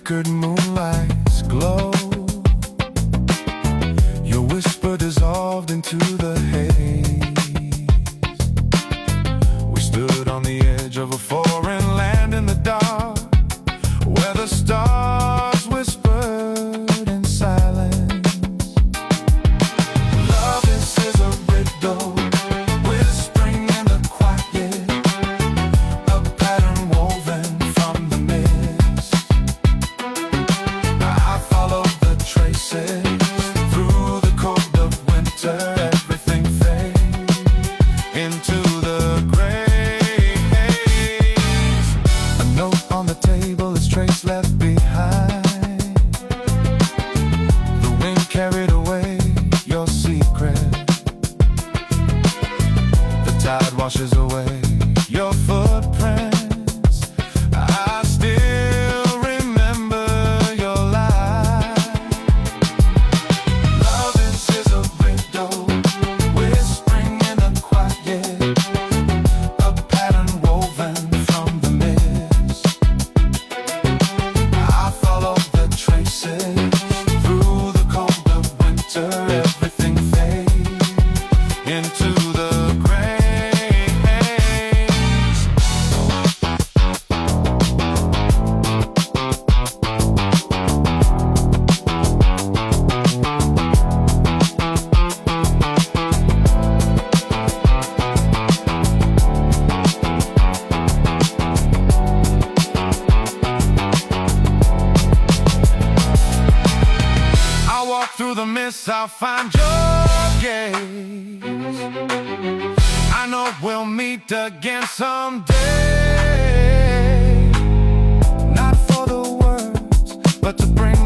flickered moonlight's glow. Your whisper dissolved into the haze. We stood on the edge of a foreign land in the dark, where the stars whispered in silence. Love is a riddle, whispering in the quiet, a pattern woven from the mist. I followed the traces through the cold of winter. Everything fades into the gray haze. A note on the table, its trace left behind. The wind carried away your secret. The tide washes away your footprints. I still remember your light. Love is a riddle, whispering in the quiet, a pattern woven from the mist. I follow the traces through the cold of winter. Everything fades into the gray haze. I walk through the mist, I'll find your gaze. I know we'll meet again someday. Not for the words, but to bring